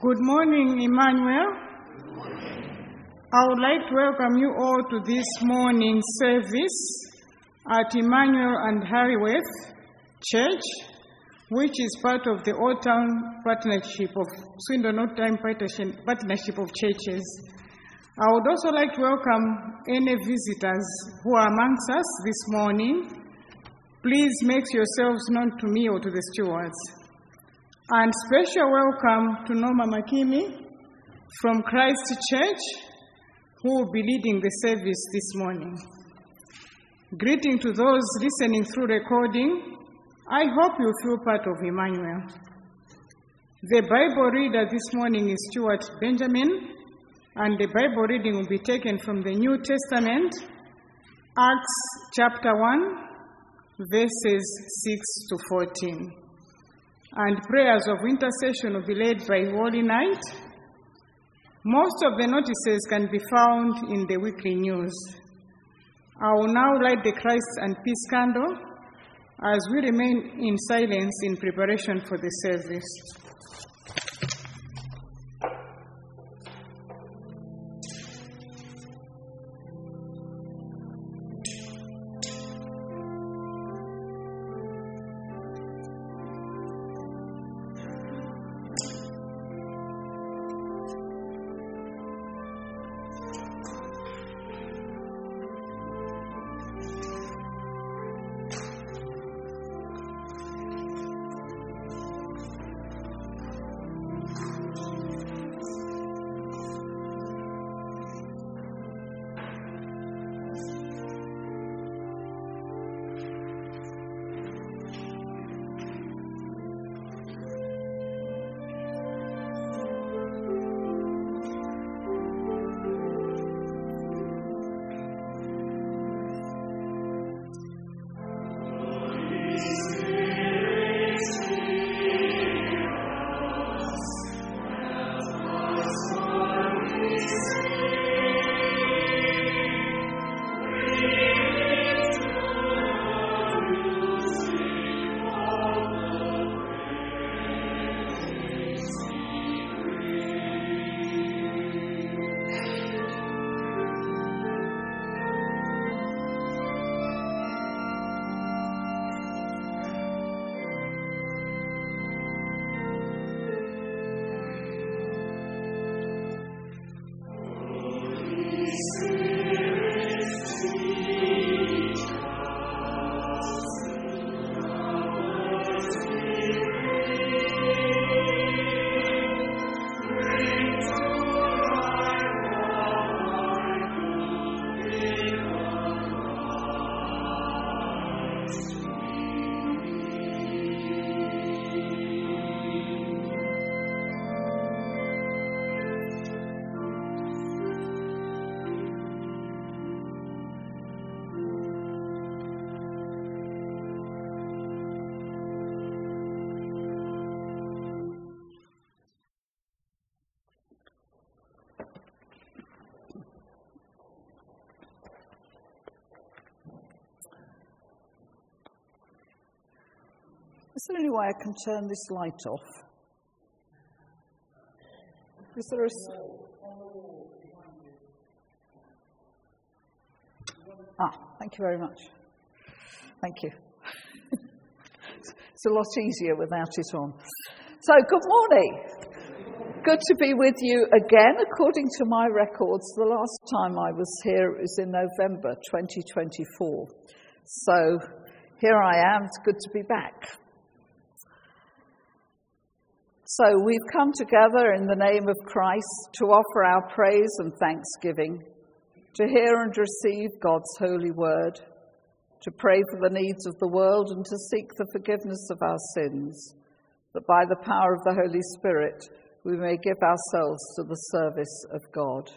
Good morning, Emmanuel. I would like to welcome you all to this morning service at Emmanuel and Harryworth Church, which is part of the Old Town Partnership of Swindon Old Town Partnership of Churches. I would also like to welcome any visitors who are amongst us this morning. Please make yourselves known to me or to the stewards. And special welcome to Norma Makimi from Christ Church, who will be leading the service this morning. Greeting to those listening through recording. I hope you feel part of Emmanuel. The Bible reader this morning is Stuart Benjamin, and the Bible reading will be taken from the New Testament, Acts chapter 1, verses 6 to 14. And prayers of intercession will be led by Holy Night. Most of the notices can be found in the weekly news. I will now light the Christ and Peace candle as we remain in silence in preparation for the service. Is there any way I can turn this light off? Is there a... thank you very much. Thank you. It's a lot easier without it on. So, good morning. Good to be with you again. According to my records, the last time I was here was in November 2024. So, here I am. It's good to be back. So we've come together in the name of Christ to offer our praise and thanksgiving, to hear and receive God's holy word, to pray for the needs of the world and to seek the forgiveness of our sins, that by the power of the Holy Spirit we may give ourselves to the service of God.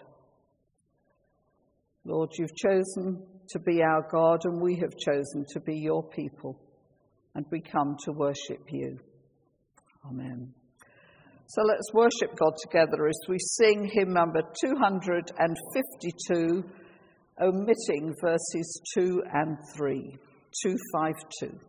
Lord, you've chosen to be our God and we have chosen to be your people, and we come to worship you. Amen. So let's worship God together as we sing hymn number 252, omitting verses 2 and 3. 252.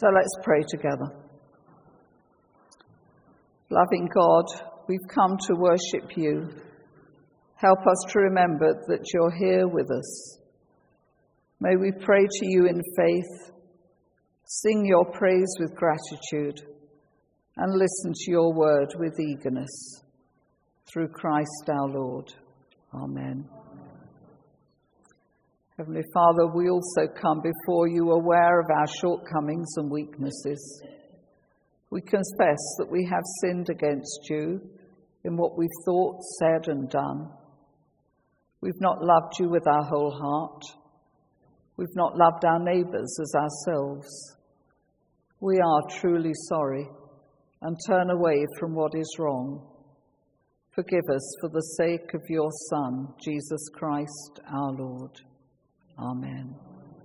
So let's pray together. Loving God, we've come to worship you. Help us to remember that you're here with us. May we pray to you in faith, sing your praise with gratitude, and listen to your word with eagerness. Through Christ our Lord. Amen. Heavenly Father, we also come before you aware of our shortcomings and weaknesses. We confess that we have sinned against you in what we've thought, said, and done. We've not loved you with our whole heart. We've not loved our neighbours as ourselves. We are truly sorry and turn away from what is wrong. Forgive us for the sake of your Son, Jesus Christ, our Lord. Amen.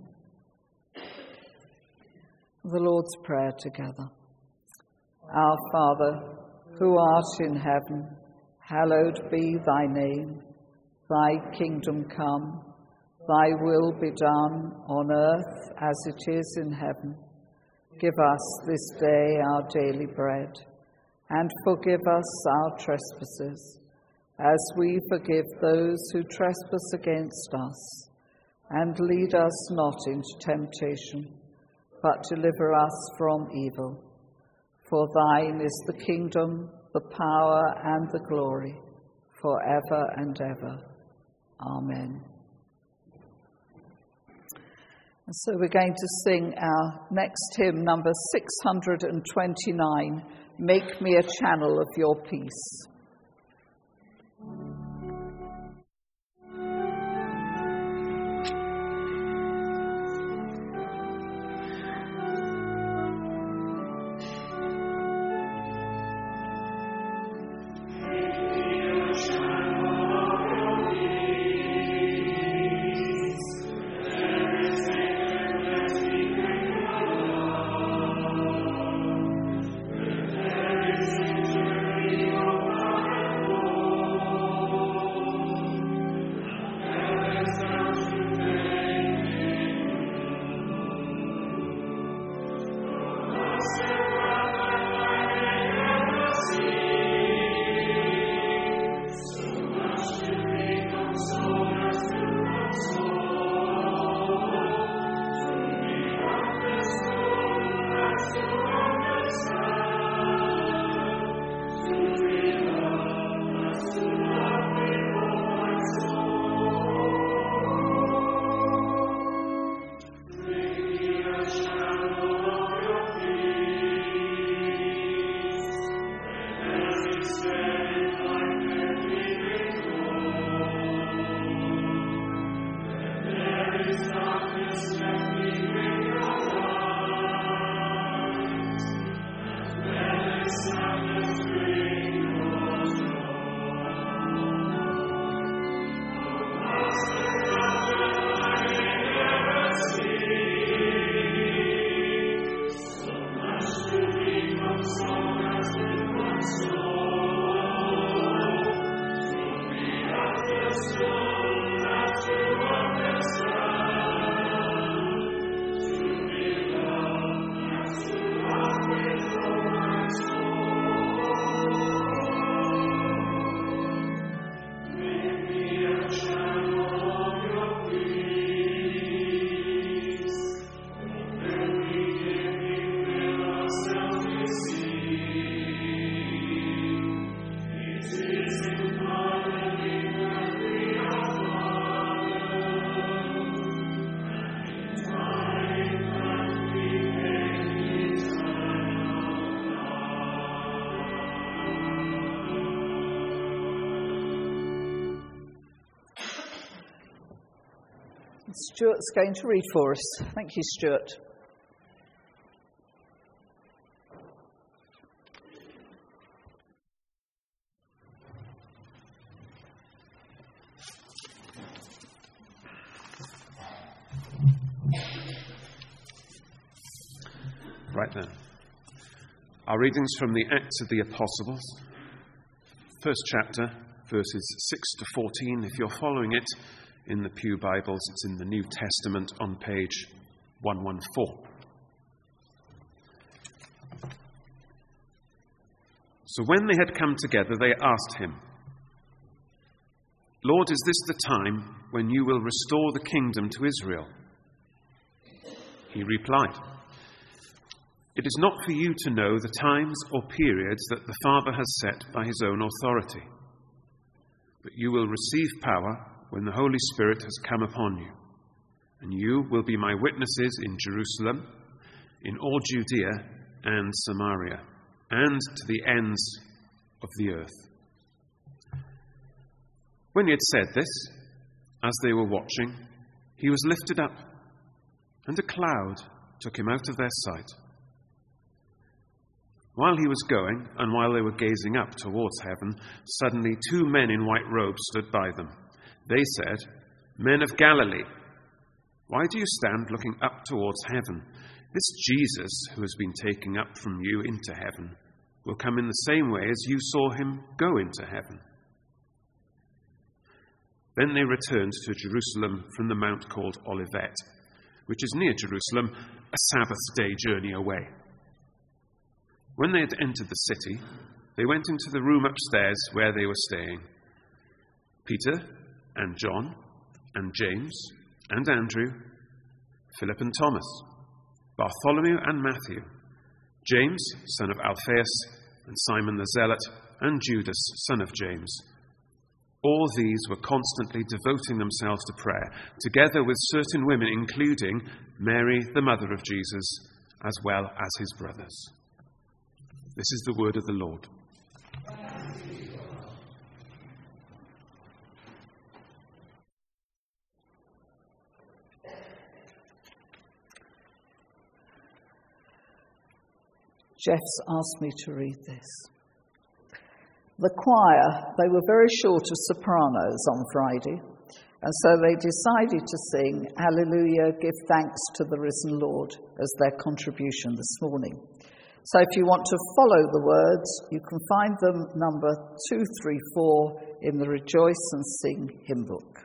The Lord's Prayer together. Our Father, who art in heaven, hallowed be thy name. Thy kingdom come, thy will be done on earth as it is in heaven. Give us this day our daily bread, and forgive us our trespasses, as we forgive those who trespass against us. And lead us not into temptation, but deliver us from evil. For thine is the kingdom, the power, and the glory, forever and ever. Amen. And so we're going to sing our next hymn, number 629, Make Me a Channel of Your Peace. Stuart's going to read for us. Thank you, Stuart. Right then. Our readings from the Acts of the Apostles, first chapter, verses 6 to 14. If you're following it in the Pew Bibles, it's in the New Testament on page 114. So when they had come together, they asked him, "Lord, is this the time when you will restore the kingdom to Israel?" He replied, "It is not for you to know the times or periods that the Father has set by his own authority. But you will receive power when the Holy Spirit has come upon you, and you will be my witnesses in Jerusalem, in all Judea and Samaria, and to the ends of the earth." When he had said this, as they were watching, he was lifted up, and a cloud took him out of their sight. While he was going, and while they were gazing up towards heaven, suddenly 2 men in white robes stood by them. They said, "Men of Galilee, why do you stand looking up towards heaven? This Jesus, who has been taken up from you into heaven, will come in the same way as you saw him go into heaven." Then they returned to Jerusalem from the mount called Olivet, which is near Jerusalem, a Sabbath day journey away. When they had entered the city, they went into the room upstairs where they were staying. Peter and John and James and Andrew, Philip and Thomas, Bartholomew and Matthew, James, son of Alphaeus, and Simon the Zealot, and Judas, son of James. All these were constantly devoting themselves to prayer, together with certain women, including Mary, the mother of Jesus, as well as his brothers. This is the word of the Lord. Jeff's asked me to read this. The choir, they were very short of sopranos on Friday, and so they decided to sing "Hallelujah, give thanks to the risen Lord" as their contribution this morning. So if you want to follow the words, you can find them number 234 in the Rejoice and Sing hymn book.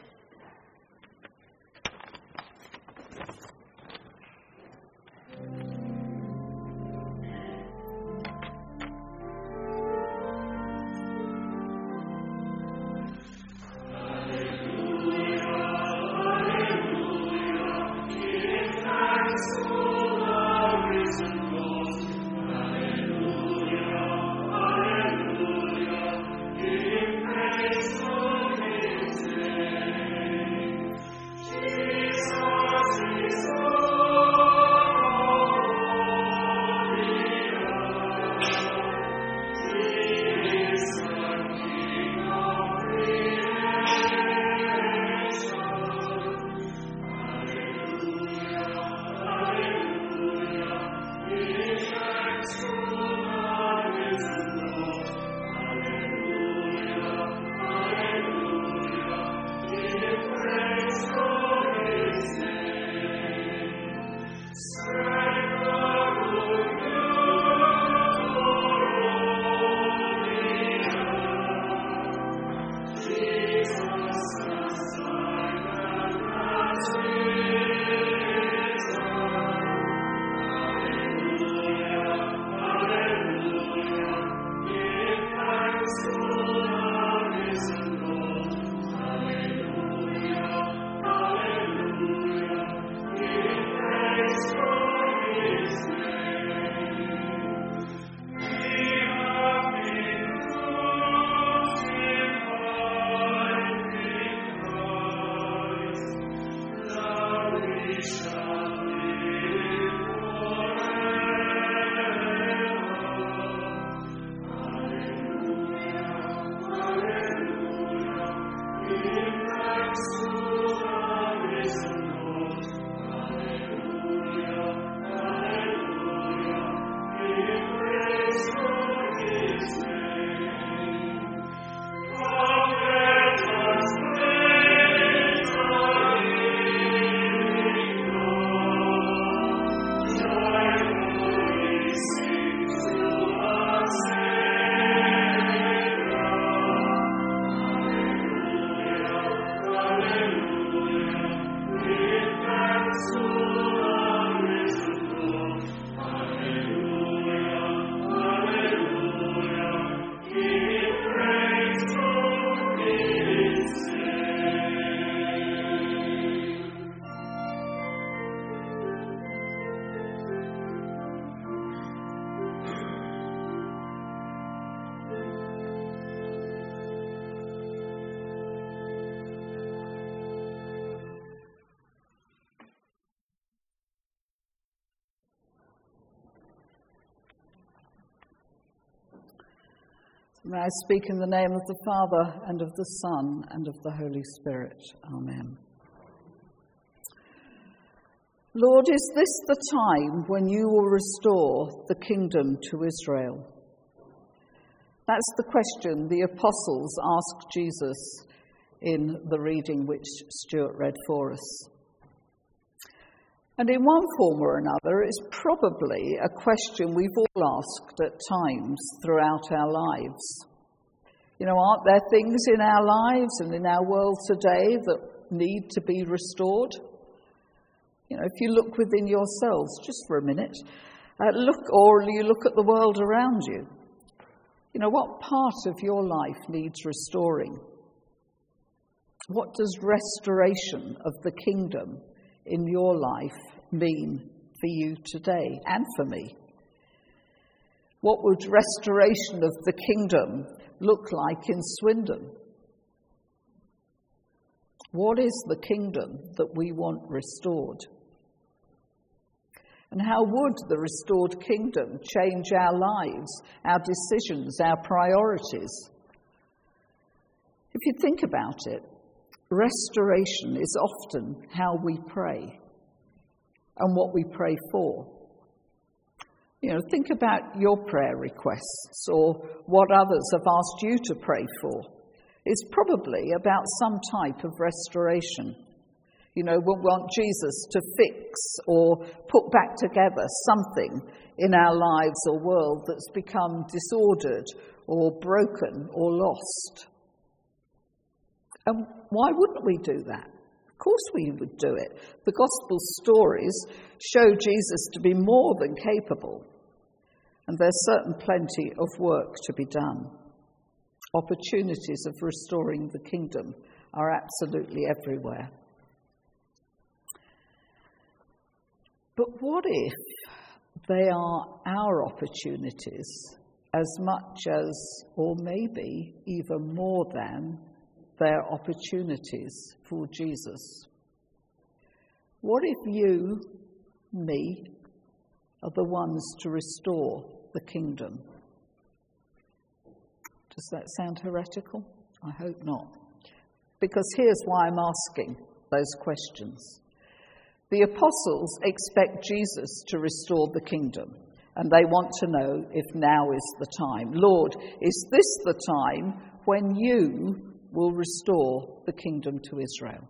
May I speak in the name of the Father, and of the Son, and of the Holy Spirit. Amen. Lord, is this the time when you will restore the kingdom to Israel? That's the question the apostles asked Jesus in the reading which Stuart read for us. And in one form or another, it's probably a question we've all asked at times throughout our lives. You know, aren't there things in our lives and in our world today that need to be restored? You know, if you look within yourselves just for a minute, look at the world around you. You know, what part of your life needs restoring? What does restoration of the kingdom in your life mean for you today and for me? What would restoration of the kingdom look like in Swindon? What is the kingdom that we want restored? And how would the restored kingdom change our lives, our decisions, our priorities? If you think about it, restoration is often how we pray and what we pray for. You know, think about your prayer requests or what others have asked you to pray for. It's probably about some type of restoration. You know, we want Jesus to fix or put back together something in our lives or world that's become disordered or broken or lost. And why wouldn't we do that? Of course we would do it. The gospel stories show Jesus to be more than capable. And there's certain plenty of work to be done. Opportunities of restoring the kingdom are absolutely everywhere. But what if they are our opportunities as much as, or maybe even more than, their opportunities for Jesus? What if you, me, are the ones to restore the kingdom? Does that sound heretical? I hope not. Because here's why I'm asking those questions. The apostles expect Jesus to restore the kingdom, and they want to know if now is the time. Lord, is this the time when you will restore the kingdom to Israel?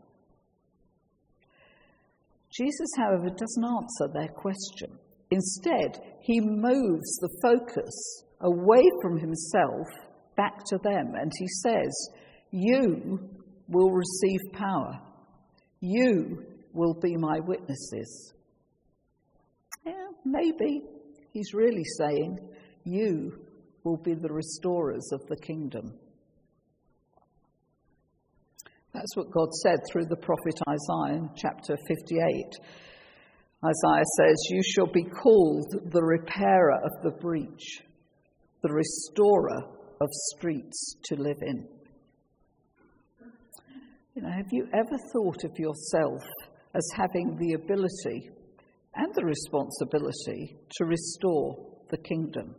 Jesus, however, doesn't answer their question. Instead, he moves the focus away from himself back to them, and he says, you will receive power. You will be my witnesses. Yeah, maybe he's really saying, you will be the restorers of the kingdom. That's what God said through the prophet Isaiah in chapter 58. Isaiah says, you shall be called the repairer of the breach, the restorer of streets to live in. You know, have you ever thought of yourself as having the ability and the responsibility to restore the kingdom?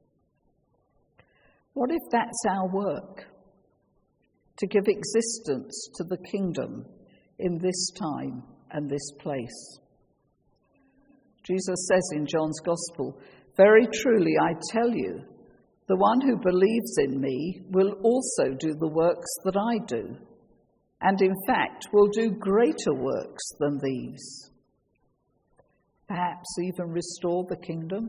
What if that's our work? To give existence to the kingdom in this time and this place. Jesus says in John's Gospel, very truly I tell you, the one who believes in me will also do the works that I do, and in fact will do greater works than these. Perhaps even restore the kingdom.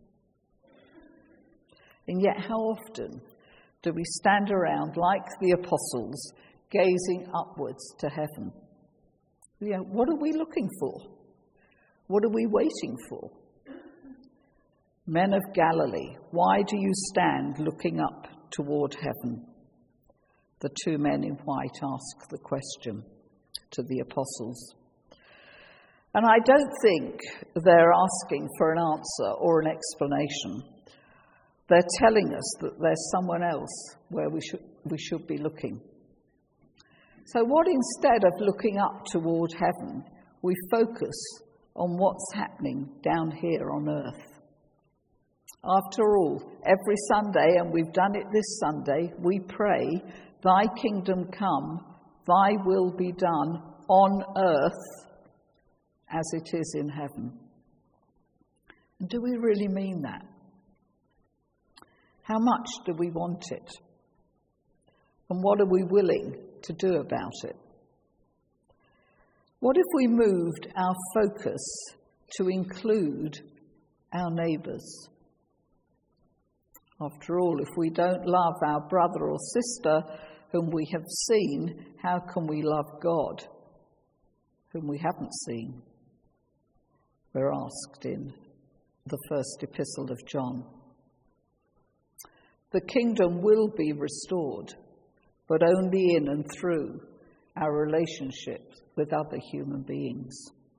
And yet how often do we stand around like the apostles, gazing upwards to heaven? You know, what are we looking for? What are we waiting for? Men of Galilee, why do you stand looking up toward heaven? The two men in white ask the question to the apostles. And I don't think they're asking for an answer or an explanation. They're telling us that there's someone else where we should be looking. So what, instead of looking up toward heaven, we focus on what's happening down here on earth? After all, every Sunday, and we've done it this Sunday, we pray, "Thy kingdom come, thy will be done on earth as it is in heaven." And do we really mean that? How much do we want it? And what are we willing to do about it? What if we moved our focus to include our neighbours? After all, if we don't love our brother or sister whom we have seen, how can we love God whom we haven't seen? We're asked in the first epistle of John. The kingdom will be restored, but only in and through our relationship with other human beings.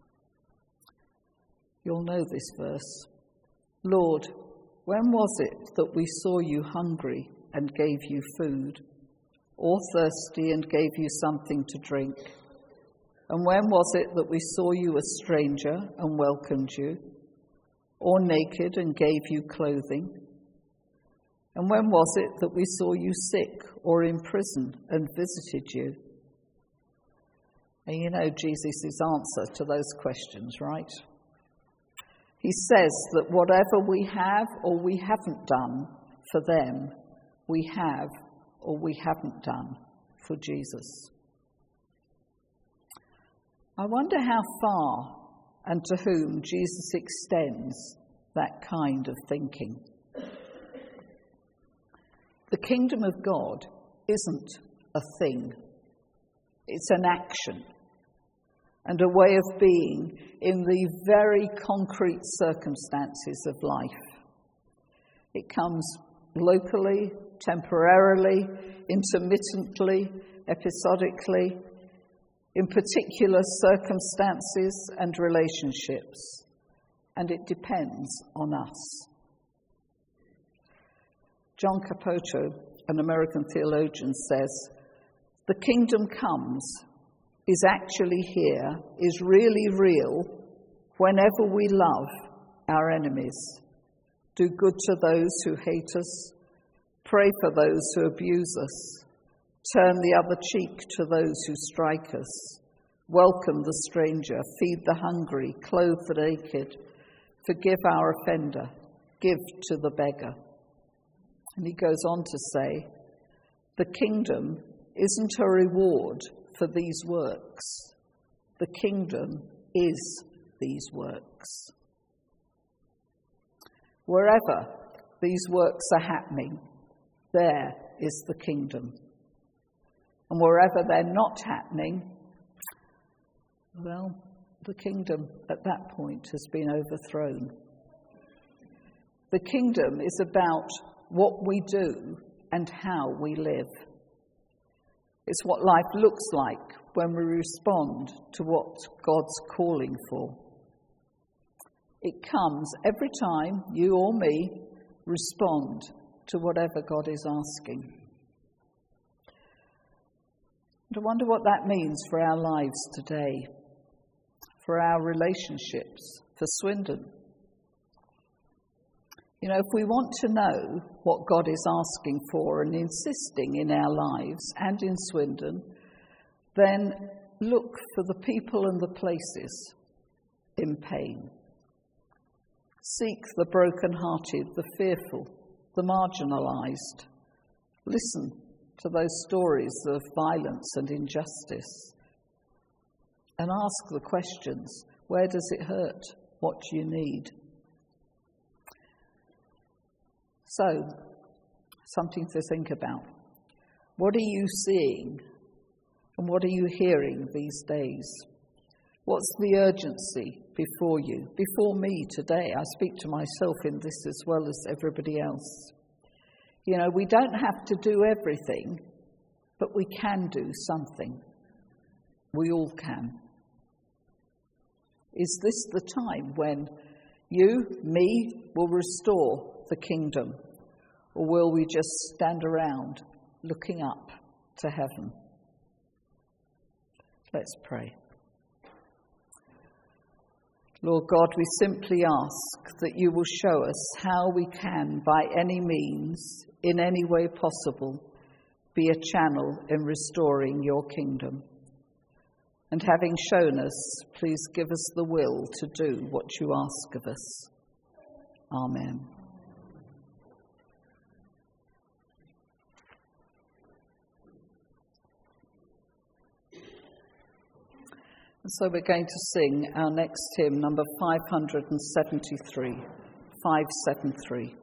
You'll know this verse. "Lord, when was it that we saw you hungry and gave you food, or thirsty and gave you something to drink? And when was it that we saw you a stranger and welcomed you, or naked and gave you clothing? And when was it that we saw you sick or in prison and visited you?" And you know Jesus' answer to those questions, right? He says that whatever we have or we haven't done for them, we have or we haven't done for Jesus. I wonder how far and to whom Jesus extends that kind of thinking. The kingdom of God isn't a thing. It's an action and a way of being in the very concrete circumstances of life. It comes locally, temporarily, intermittently, episodically, in particular circumstances and relationships, and it depends on us. John Capoto, an American theologian, says, "The kingdom comes, is actually here, is really real whenever we love our enemies, do good to those who hate us, pray for those who abuse us, turn the other cheek to those who strike us, welcome the stranger, feed the hungry, clothe the naked, forgive our offender, give to the beggar." And he goes on to say, "The kingdom isn't a reward for these works. The kingdom is these works." Wherever these works are happening, there is the kingdom. And wherever they're not happening, well, the kingdom at that point has been overthrown. The kingdom is about what we do and how we live. It's what life looks like when we respond to what God's calling for. It comes every time you or me respond to whatever God is asking. And I wonder what that means for our lives today, for our relationships, for Swindon. You know, if we want to know what God is asking for and insisting in our lives and in Swindon, then look for the people and the places in pain. Seek the broken-hearted, the fearful, the marginalised. Listen to those stories of violence and injustice. And ask the questions, where does it hurt? What do you need? So, something to think about. What are you seeing and what are you hearing these days? What's the urgency before you? Before me today, I speak to myself in this as well as everybody else. You know, we don't have to do everything, but we can do something. We all can. Is this the time when you, me, will restore the kingdom? Or will we just stand around looking up to heaven? Let's pray. Lord God, we simply ask that you will show us how we can, by any means, in any way possible, be a channel in restoring your kingdom. And having shown us, please give us the will to do what you ask of us. Amen. And so we're going to sing our next hymn, number 573, 573.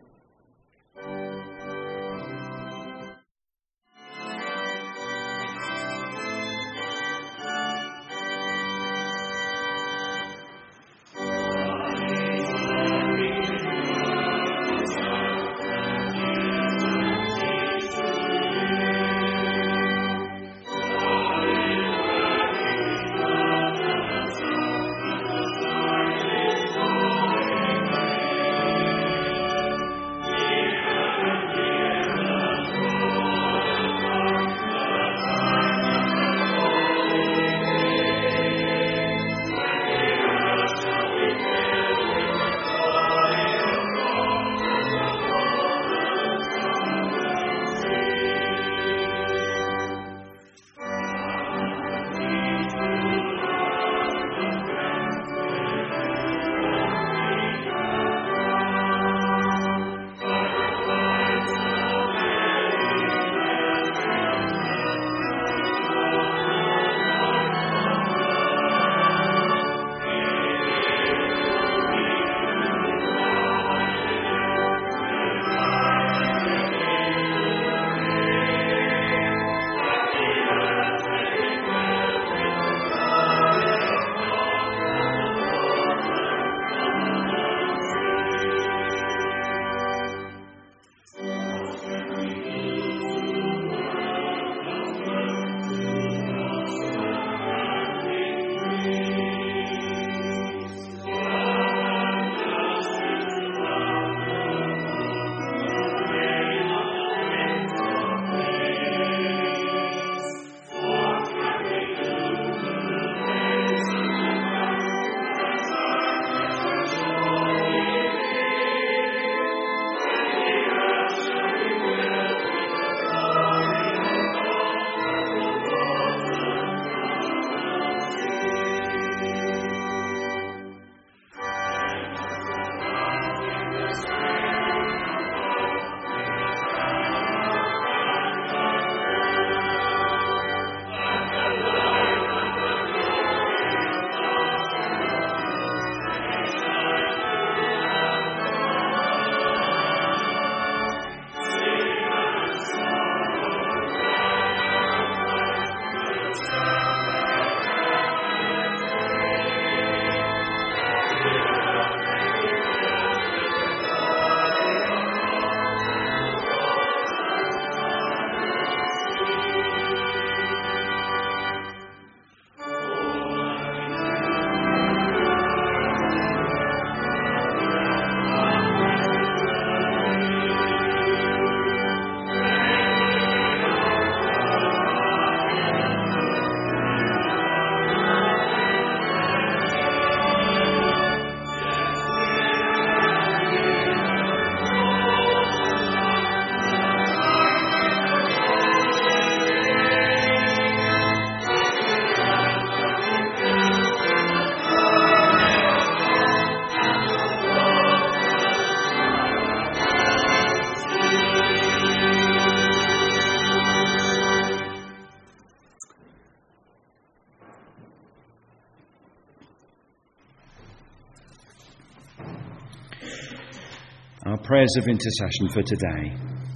Our prayers of intercession for today.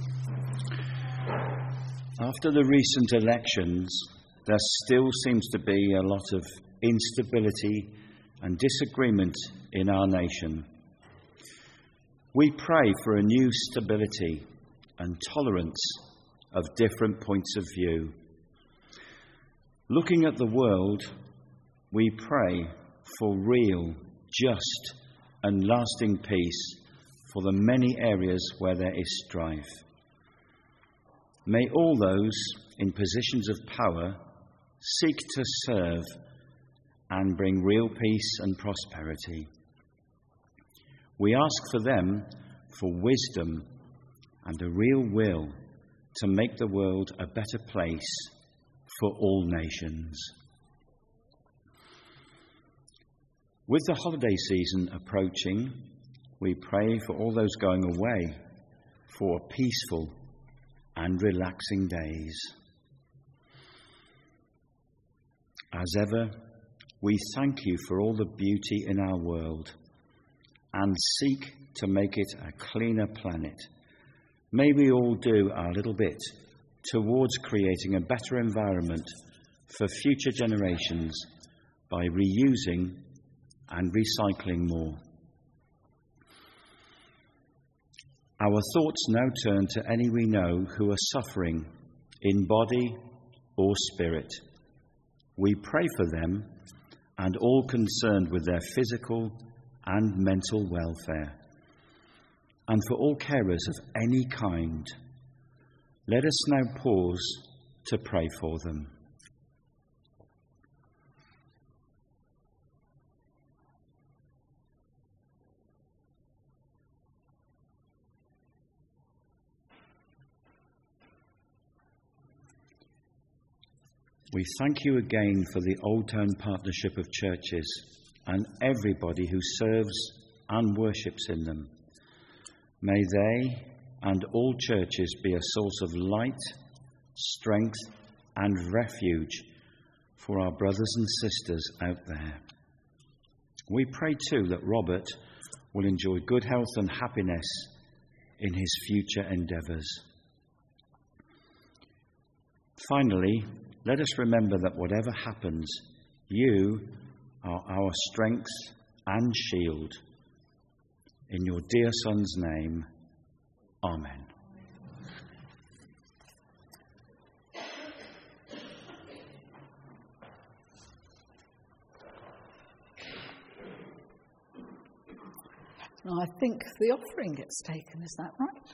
After the recent elections, there still seems to be a lot of instability and disagreement in our nation. We pray for a new stability and tolerance of different points of view. Looking at the world, we pray for real, just and lasting peace for the many areas where there is strife. May all those in positions of power seek to serve and bring real peace and prosperity. We ask for them for wisdom and a real will to make the world a better place for all nations. With the holiday season approaching, we pray for all those going away for peaceful and relaxing days. As ever, we thank you for all the beauty in our world and seek to make it a cleaner planet. May we all do our little bit towards creating a better environment for future generations by reusing and recycling more. Our thoughts now turn to any we know who are suffering in body or spirit. We pray for them and all concerned with their physical and mental welfare, and for all carers of any kind. Let us now pause to pray for them. We thank you again for the Old Town Partnership of Churches and everybody who serves and worships in them. May they and all churches be a source of light, strength, and refuge for our brothers and sisters out there. We pray too that Robert will enjoy good health and happiness in his future endeavours. Finally, let us remember that whatever happens, you are our strength and shield. In your dear Son's name, Amen. Now, I think the offering gets taken, is that right?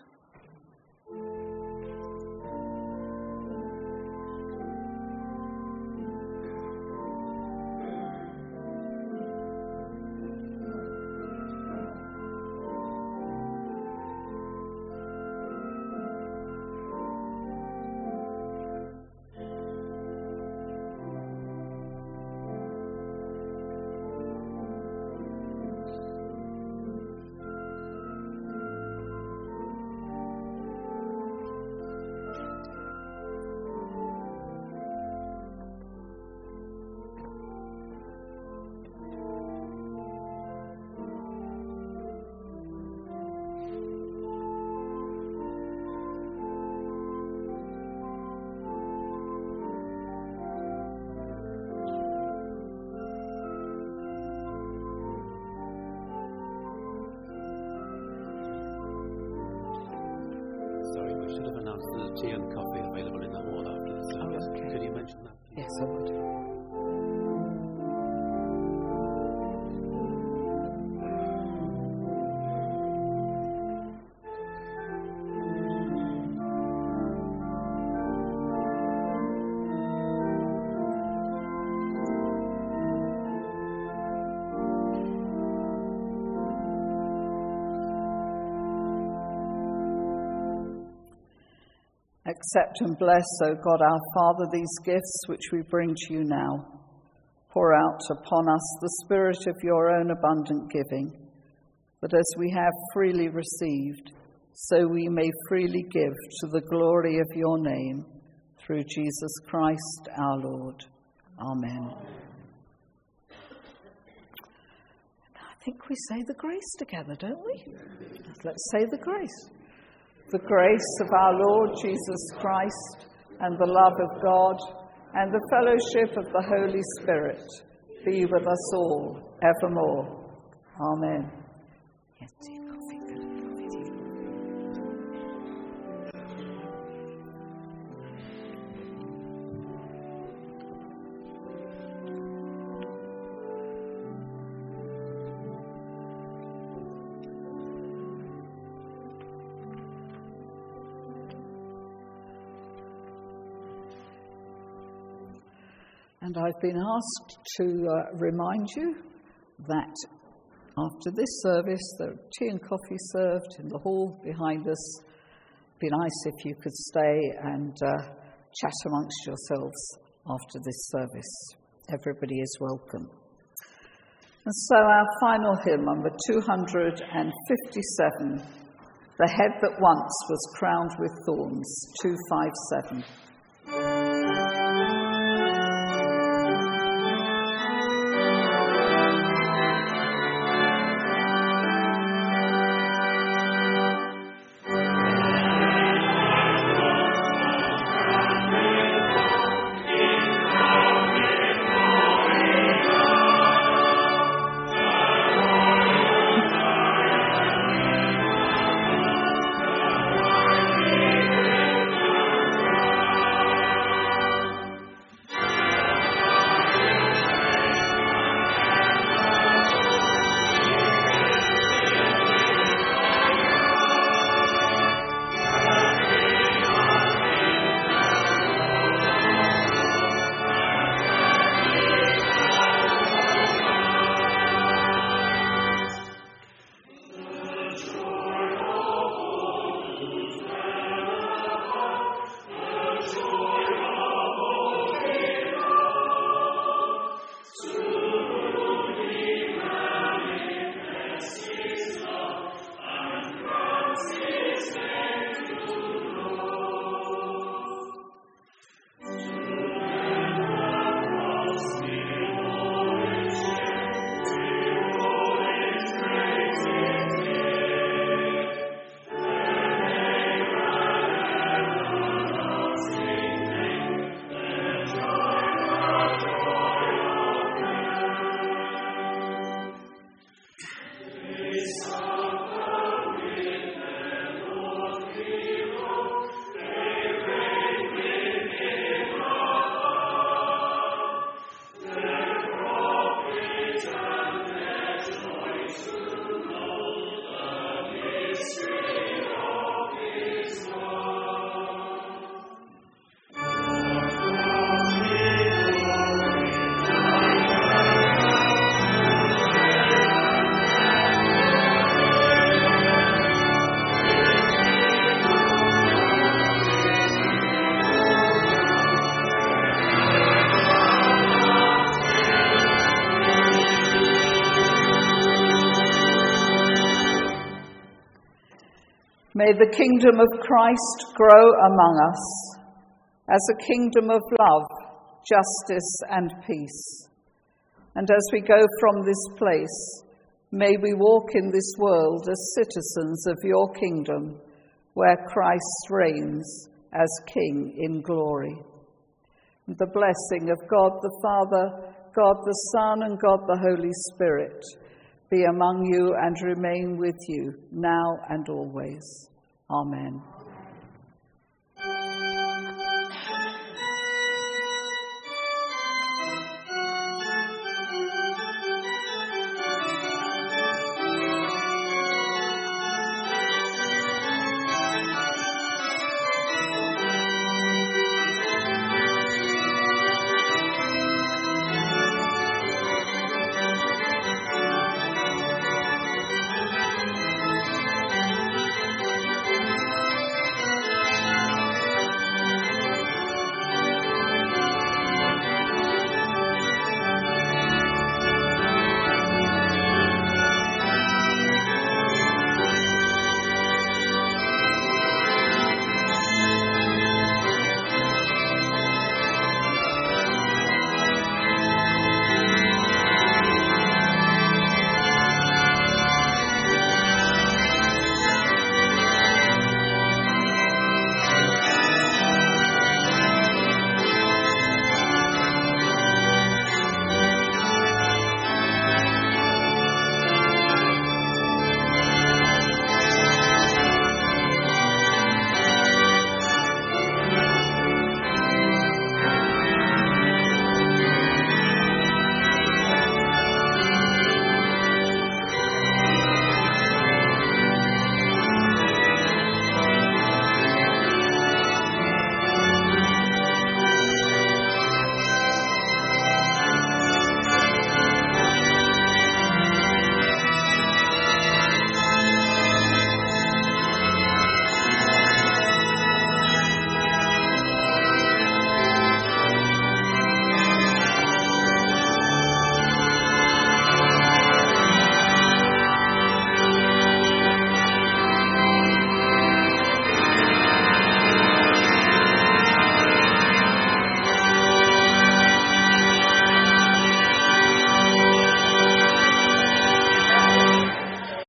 Should have announced there's tea and coffee available in the hall after the service. Oh, okay. Could you mention that? Yes, I would. Accept and bless, O God our Father, these gifts which we bring to you now. Pour out upon us the spirit of your own abundant giving, that as we have freely received, so we may freely give to the glory of your name, through Jesus Christ our Lord. Amen. I think we say the grace together, don't we? Let's say the grace. The grace of our Lord Jesus Christ, and the love of God, and the fellowship of the Holy Spirit be with us all evermore. Amen. Yes, And I've been asked to remind you that after this service, there are tea and coffee served in the hall behind us. It'd be nice if you could stay and chat amongst yourselves after this service. Everybody is welcome. And so our final hymn, number 257, The Head That Once Was Crowned with Thorns, 257. May the kingdom of Christ grow among us as a kingdom of love, justice, and peace. And as we go from this place, may we walk in this world as citizens of your kingdom, where Christ reigns as King in glory. And the blessing of God the Father, God the Son, and God the Holy Spirit be among you and remain with you, now and always. Amen.